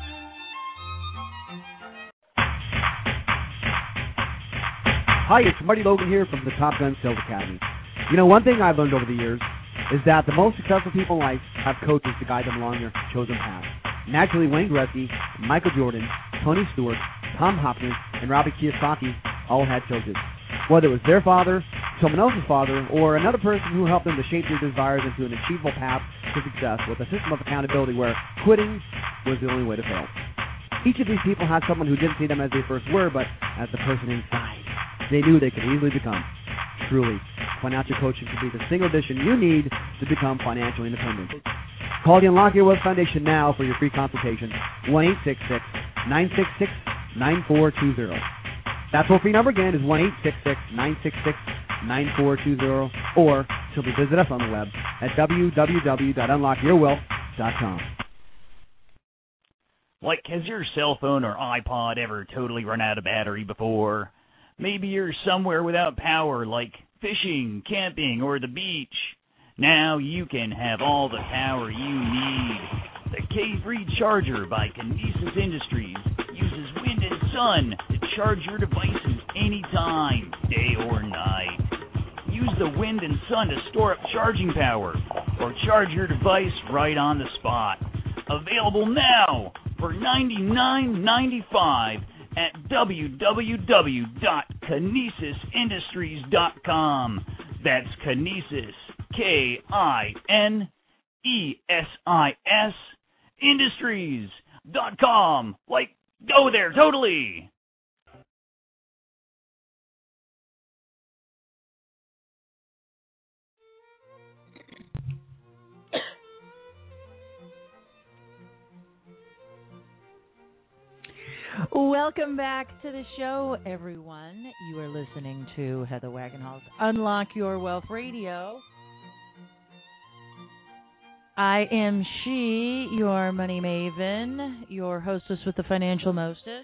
Hi, it's Marty Logan here from the Top Gun Sales Academy. You know, one thing I've learned over the years is that the most successful people in life have coaches to guide them along their chosen path. Naturally, Wayne Gretzky, Michael Jordan, Tony Stewart, Tom Hopkins, and Robert Kiyosaki all had coaches. Whether it was their father, someone else's father, or another person who helped them to shape their desires into an achievable path to success with a system of accountability where quitting was the only way to fail. Each of these people had someone who didn't see them as they first were, but as the person inside they knew they could easily become. Truly, financial coaching can be the single addition you need to become financially independent. Call the Unlock Your Wealth Foundation now for your free consultation, one eight six six, nine six six, nine four two zero. That toll-free number again is one eight six six, nine six six, nine four two zero, or simply visit us on the web at w w w dot unlock your wealth dot com. Like, has your cell phone or iPod ever totally run out of battery before? Maybe you're somewhere without power, like fishing, camping, or the beach. Now you can have all the power you need. The K three Charger by Kinesis Industries uses wind and sun to charge your devices anytime, day or night. Use the wind and sun to store up charging power or charge your device right on the spot. Available now for ninety-nine ninety-five at w w w dot kinesis industries dot com. That's Kinesis, K I N E S I S, industries dot com. Like, go there, totally. Welcome back to the show, everyone. You are listening to Heather Wagenhals' Unlock Your Wealth Radio. I am she, your money maven, your hostess with the financial mostess.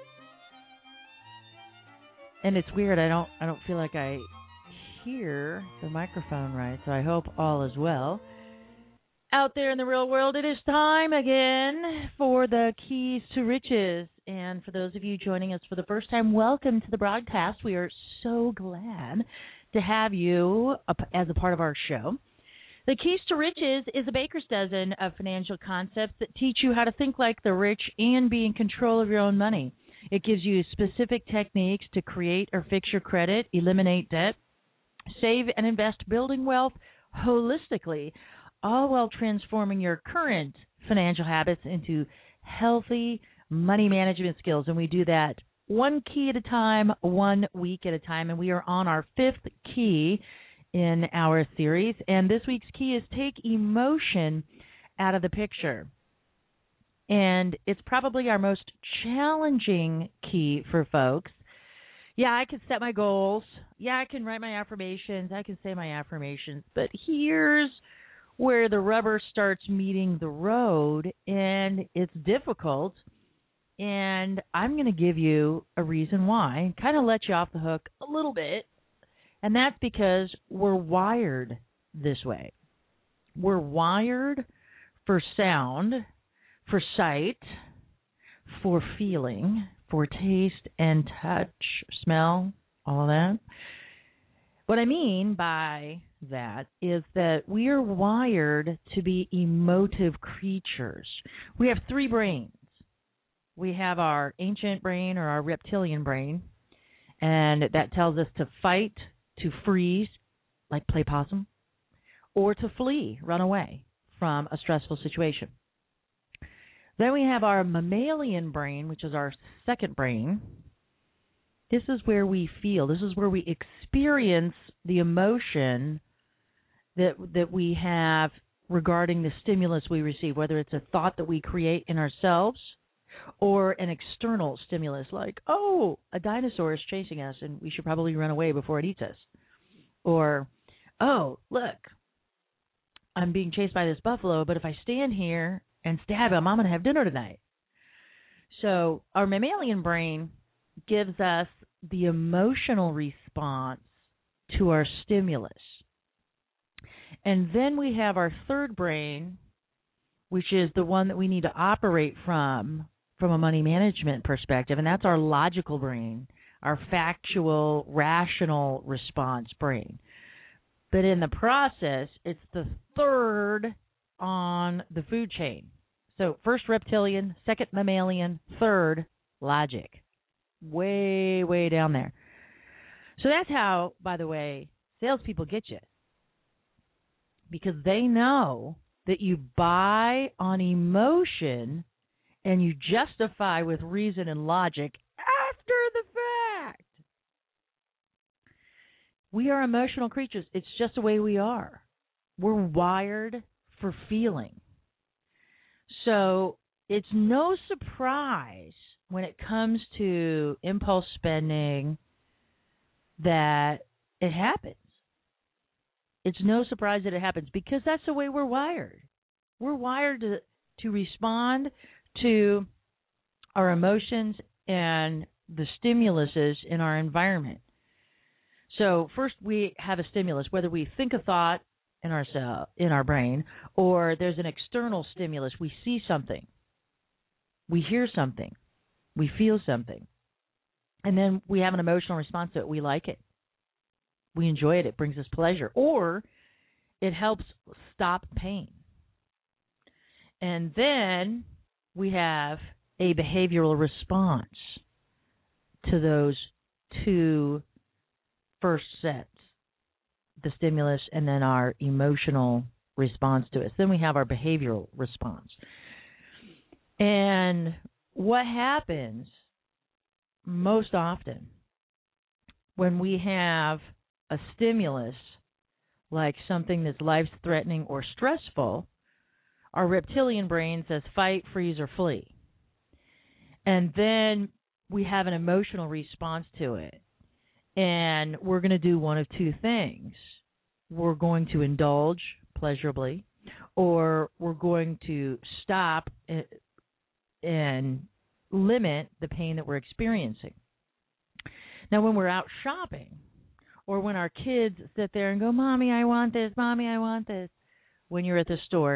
And it's weird, I don't I don't feel like I hear the microphone right, so I hope all is well. Out there in the real world, it is time again for the Keys to Riches. And for those of you joining us for the first time, welcome to the broadcast. We are so glad to have you as a part of our show. The Keys to Riches is a baker's dozen of financial concepts that teach you how to think like the rich and be in control of your own money. It gives you specific techniques to create or fix your credit, eliminate debt, save and invest, building wealth holistically, all while transforming your current financial habits into healthy money management skills. And we do that one key at a time, one week at a time. And we are on our fifth key in our series. And this week's key is take emotion out of the picture. And it's probably our most challenging key for folks. Yeah, I can set my goals. Yeah, I can write my affirmations. I can say my affirmations. But here's where the rubber starts meeting the road, and it's difficult. And I'm going to give you a reason why, kind of let you off the hook a little bit. And that's because we're wired this way. We're wired for sound, for sight, for feeling, for taste and touch, smell, all that. What I mean by that is that we are wired to be emotive creatures. We have three brains. We have our ancient brain or our reptilian brain, and that tells us to fight, to freeze, like play possum, or to flee, run away from a stressful situation. Then we have our mammalian brain, which is our second brain. This is where we feel. This is where we experience the emotion that that we have regarding the stimulus we receive, whether it's a thought that we create in ourselves or an external stimulus like, oh, a dinosaur is chasing us and we should probably run away before it eats us. Or, oh, look, I'm being chased by this buffalo, but if I stand here and stab him, I'm going to have dinner tonight. So our mammalian brain gives us the emotional response to our stimulus. And then we have our third brain, which is the one that we need to operate from, from a money management perspective, and that's our logical brain, our factual, rational response brain. But in the process, it's the third on the food chain. So first reptilian, second mammalian, third logic. Way, way down there. So that's how, by the way, salespeople get you. Because they know that you buy on emotion and you justify with reason and logic after the fact. We are emotional creatures. It's just the way we are. We're wired for feeling. So it's no surprise when it comes to impulse spending that it happens. It's no surprise that it happens because that's the way we're wired. We're wired to, to respond to our emotions and the stimuluses in our environment. So first we have a stimulus, whether we think a thought in our cell, in our brain, or there's an external stimulus. We see something. We hear something. We feel something. And then we have an emotional response to it. We like it. We enjoy it. It brings us pleasure. Or it helps stop pain. And then we have a behavioral response to those two first sets, the stimulus and then our emotional response to it. Then we have our behavioral response. And what happens most often when we have a stimulus like something that's life-threatening or stressful, our reptilian brain says fight, freeze, or flee. And then we have an emotional response to it. And we're going to do one of two things. We're going to indulge pleasurably, or we're going to stop and limit the pain that we're experiencing. Now, when we're out shopping, or when our kids sit there and go, Mommy, I want this, Mommy, I want this, when you're at the store,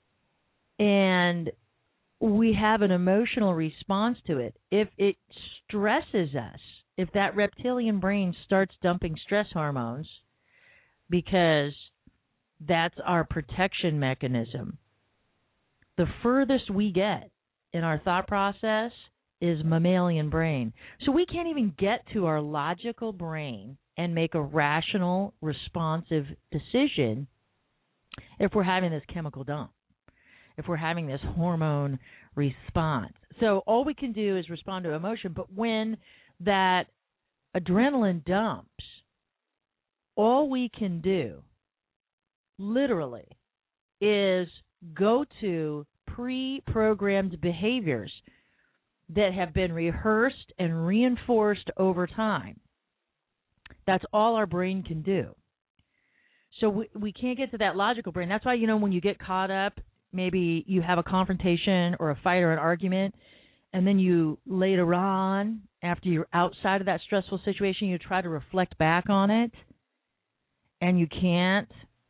and we have an emotional response to it, if it stresses us, if that reptilian brain starts dumping stress hormones, because that's our protection mechanism, the furthest we get in our thought process is mammalian brain. So we can't even get to our logical brain and make a rational, responsive decision if we're having this chemical dump, if we're having this hormone response. So all we can do is respond to emotion, but when that adrenaline dumps, all we can do, literally, is go to pre-programmed behaviors that have been rehearsed and reinforced over time. That's all our brain can do. So we, we can't get to that logical brain. That's why, you know, when you get caught up, maybe you have a confrontation or a fight or an argument, and then you later on, after you're outside of that stressful situation, you try to reflect back on it, and you can't.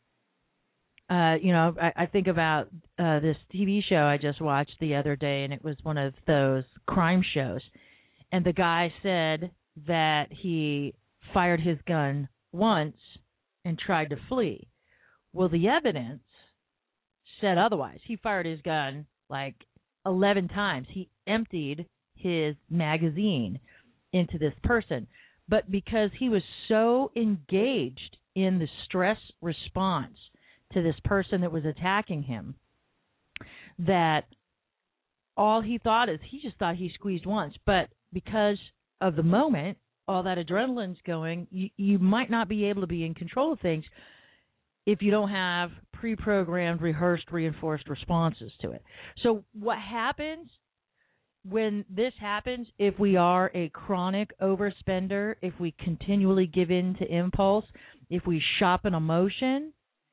Uh, you know, I, I think about uh, this T V show I just watched the other day, and it was one of those crime shows. And the guy said that he fired his gun once and tried to flee. Well, the evidence said otherwise. He fired his gun like eleven times. He emptied his magazine into this person. But because he was so engaged in the stress response to this person that was attacking him, that all he thought is he just thought he squeezed once. But because of the moment, all that adrenaline's going, you, you might not be able to be in control of things if you don't have pre-programmed, rehearsed, reinforced responses to it. So what happens when this happens, if we are a chronic overspender, if we continually give in to impulse, if we shop an emotion,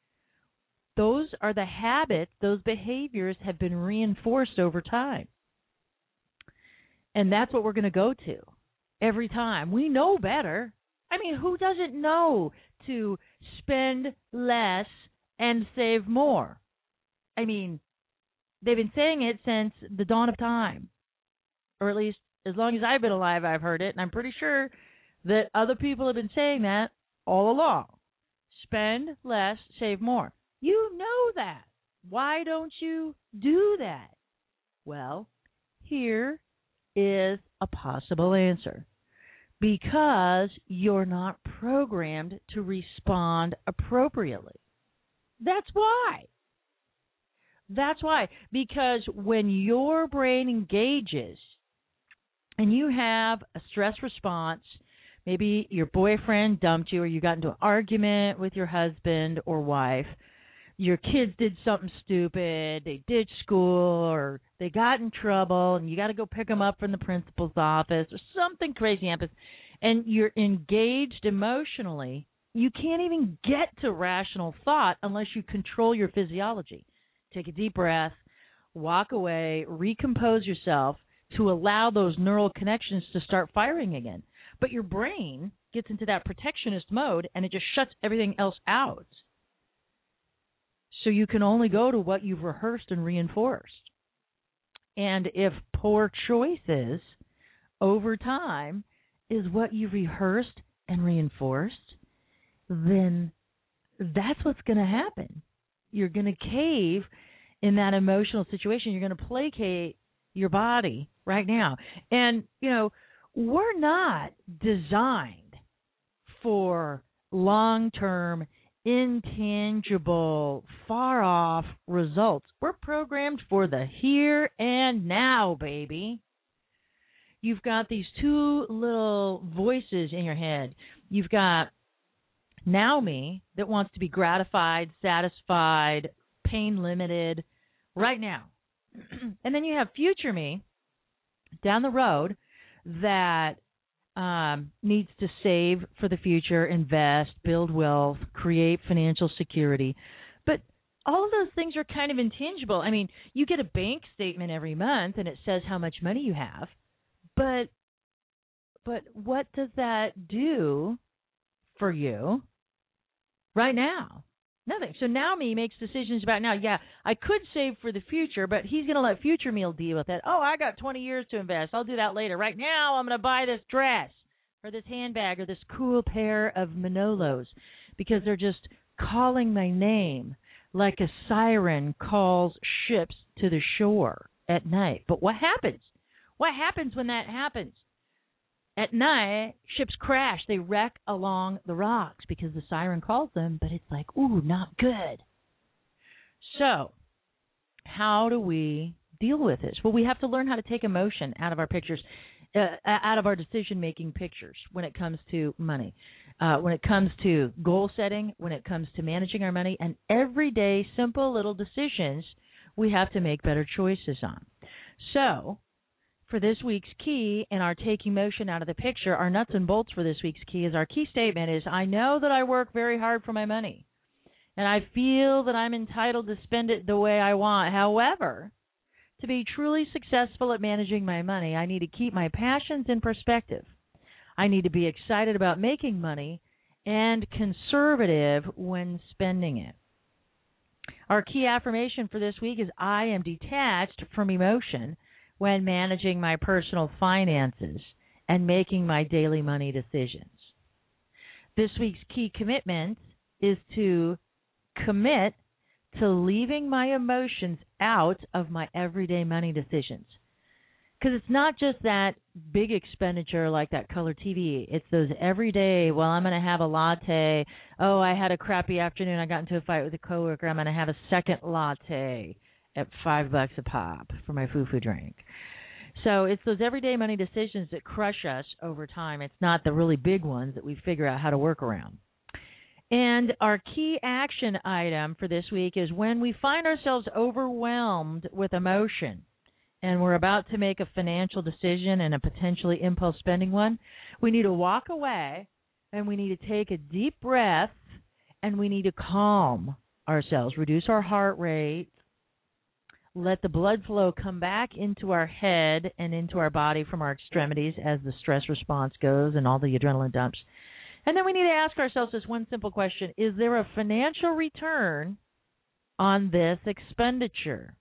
those are the habits, those behaviors have been reinforced over time. And that's what we're going to go to every time. We know better. I mean, who doesn't know to spend less and save more? I mean, they've been saying it since the dawn of time, or at least as long as I've been alive, I've heard it, and I'm pretty sure that other people have been saying that all along. Spend less, save more. You know that. Why don't you do that? Well, here is a possible answer. Because you're not programmed to respond appropriately. That's why. That's why. Because when your brain engages and you have a stress response, maybe your boyfriend dumped you or you got into an argument with your husband or wife, your kids did something stupid, they ditched school, or they got in trouble, and you got to go pick them up from the principal's office, or something crazy happens, and you're engaged emotionally, you can't even get to rational thought unless you control your physiology. Take a deep breath, walk away, recompose yourself to allow those neural connections to start firing again. But your brain gets into that protectionist mode, and it just shuts everything else out. So you can only go to what you've rehearsed and reinforced. And if poor choices over time is what you've rehearsed and reinforced, then that's what's going to happen. You're going to cave in that emotional situation. You're going to placate your body right now. And, you know, we're not designed for long-term, intangible, far-off results. We're programmed for the here and now, baby. You've got these two little voices in your head. You've got now me that wants to be gratified, satisfied, pain-limited right now. And then you have future me down the road that Um, needs to save for the future, invest, build wealth, create financial security. But all of those things are kind of intangible. I mean, you get a bank statement every month and it says how much money you have, but but what does that do for you right now? Nothing. So now me makes decisions about now. Yeah, I could save for the future, but he's going to let future meal deal with it. Oh, I got twenty years to invest. I'll do that later. Right now, I'm going to buy this dress or this handbag or this cool pair of Manolos because they're just calling my name like a siren calls ships to the shore at night. But what happens? What happens when that happens? At night, ships crash. They wreck along the rocks because the siren calls them, but it's like, ooh, not good. So, how do we deal with this? Well, we have to learn how to take emotion out of our pictures, uh, out of our decision-making pictures when it comes to money, uh, when it comes to goal setting, when it comes to managing our money, and everyday simple little decisions we have to make better choices on. So, for this week's key and our taking motion out of the picture, our nuts and bolts for this week's key is our key statement is, I know that I work very hard for my money, and I feel that I'm entitled to spend it the way I want. However, to be truly successful at managing my money, I need to keep my passions in perspective. I need to be excited about making money and conservative when spending it. Our key affirmation for this week is, I am detached from emotion when managing my personal finances and making my daily money decisions. This week's key commitment is to commit to leaving my emotions out of my everyday money decisions. Because it's not just that big expenditure like that color T V. It's those everyday, well, I'm going to have a latte. Oh, I had a crappy afternoon. I got into a fight with a coworker. I'm going to have a second latte at five bucks a pop for my foo-foo drink. So it's those everyday money decisions that crush us over time. It's not the really big ones that we figure out how to work around. And our key action item for this week is, when we find ourselves overwhelmed with emotion and we're about to make a financial decision and a potentially impulse spending one, we need to walk away and we need to take a deep breath and we need to calm ourselves, reduce our heart rate, let the blood flow come back into our head and into our body from our extremities as the stress response goes and all the adrenaline dumps. And then we need to ask ourselves this one simple question: is there a financial return on this expenditure?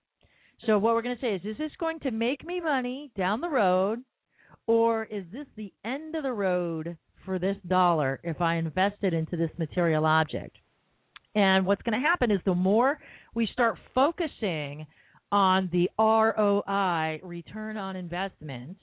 So what we're going to say is, is this going to make me money down the road, or is this the end of the road for this dollar if I invest it into this material object? And what's going to happen is, the more we start focusing on the R O I, return on investment,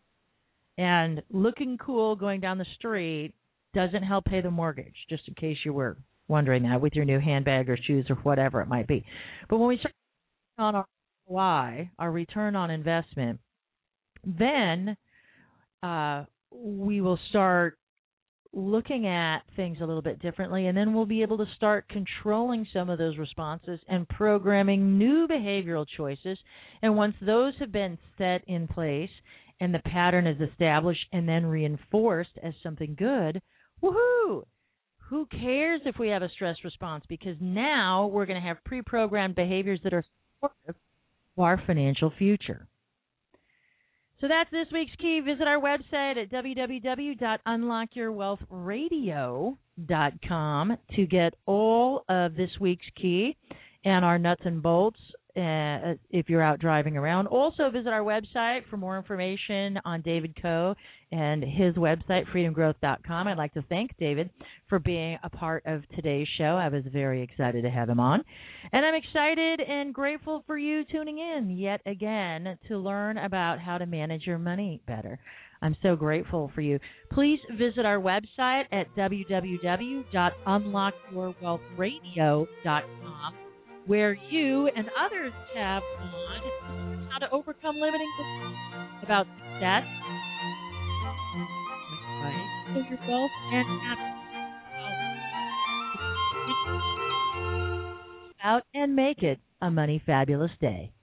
and looking cool going down the street doesn't help pay the mortgage, just in case you were wondering that, with your new handbag or shoes or whatever it might be. But when we start on our R O I, our return on investment, then uh, we will start looking at things a little bit differently, and then we'll be able to start controlling some of those responses and programming new behavioral choices. And once those have been set in place and the pattern is established and then reinforced as something good, woohoo! Who cares if we have a stress response? Because now we're going to have pre-programmed behaviors that are supportive of our financial future. So that's this week's key. Visit our website at w w w dot unlock your wealth radio dot com to get all of this week's key and our nuts and bolts uh, if you're out driving around. Also visit our website for more information on David Coe and his website, freedom growth dot com. I'd like to thank David for being a part of today's show. I was very excited to have him on. And I'm excited and grateful for you tuning in yet again to learn about how to manage your money better. I'm so grateful for you. Please visit our website at w w w dot unlock your wealth radio dot com, where you and others have on how to overcome limiting beliefs about success, right, yourself, and happiness. Out and make it a money fabulous day.